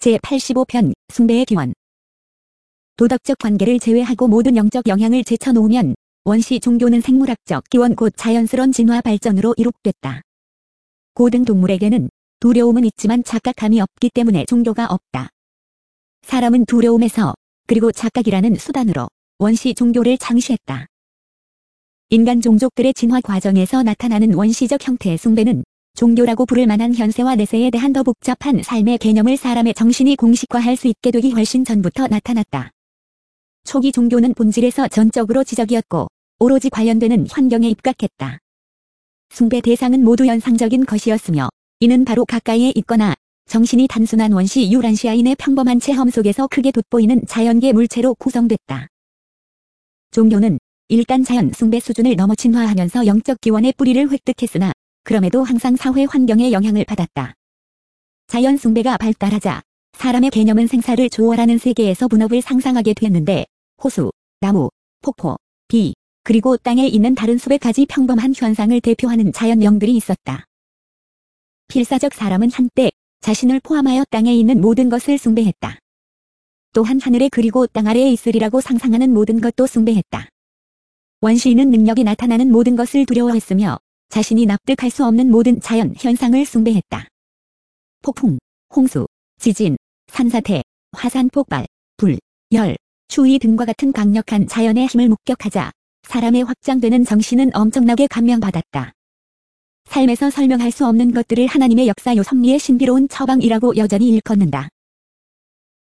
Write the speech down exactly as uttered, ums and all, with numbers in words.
제팔십오 편 숭배의 기원. 도덕적 관계를 제외하고 모든 영적 영향을 제쳐놓으면 원시 종교는 생물학적 기원 곧 자연스러운 진화 발전으로 이룩됐다. 고등 동물에게는 두려움은 있지만 착각함이 없기 때문에 종교가 없다. 사람은 두려움에서 그리고 착각이라는 수단으로 원시 종교를 창시했다. 인간 종족들의 진화 과정에서 나타나는 원시적 형태의 숭배는 종교라고 부를 만한 현세와 내세에 대한 더 복잡한 삶의 개념을 사람의 정신이 공식화할 수 있게 되기 훨씬 전부터 나타났다. 초기 종교는 본질에서 전적으로 지적이었고 오로지 관련되는 환경에 입각했다. 숭배 대상은 모두 현상적인 것이었으며 이는 바로 가까이에 있거나 정신이 단순한 원시 유란시아인의 평범한 체험 속에서 크게 돋보이는 자연계 물체로 구성됐다. 종교는 일단 자연 숭배 수준을 넘어 진화하면서 영적 기원의 뿌리를 획득했으나 그럼에도 항상 사회 환경의 영향을 받았다. 자연 숭배가 발달하자 사람의 개념은 생사를 초월하는 세계에서 분업을 상상하게 됐는데 호수, 나무, 폭포, 비, 그리고 땅에 있는 다른 수백 가지 평범한 현상을 대표하는 자연명들이 있었다. 필사적 사람은 한때 자신을 포함하여 땅에 있는 모든 것을 숭배했다. 또한 하늘에 그리고 땅 아래에 있으리라고 상상하는 모든 것도 숭배했다. 원시인은 능력이 나타나는 모든 것을 두려워했으며 자신이 납득할 수 없는 모든 자연 현상을 숭배했다. 폭풍, 홍수, 지진, 산사태, 화산 폭발, 불, 열, 추위 등과 같은 강력한 자연의 힘을 목격하자 사람의 확장되는 정신은 엄청나게 감명받았다. 삶에서 설명할 수 없는 것들을 하나님의 역사요 섭리의 신비로운 처방이라고 여전히 일컫는다.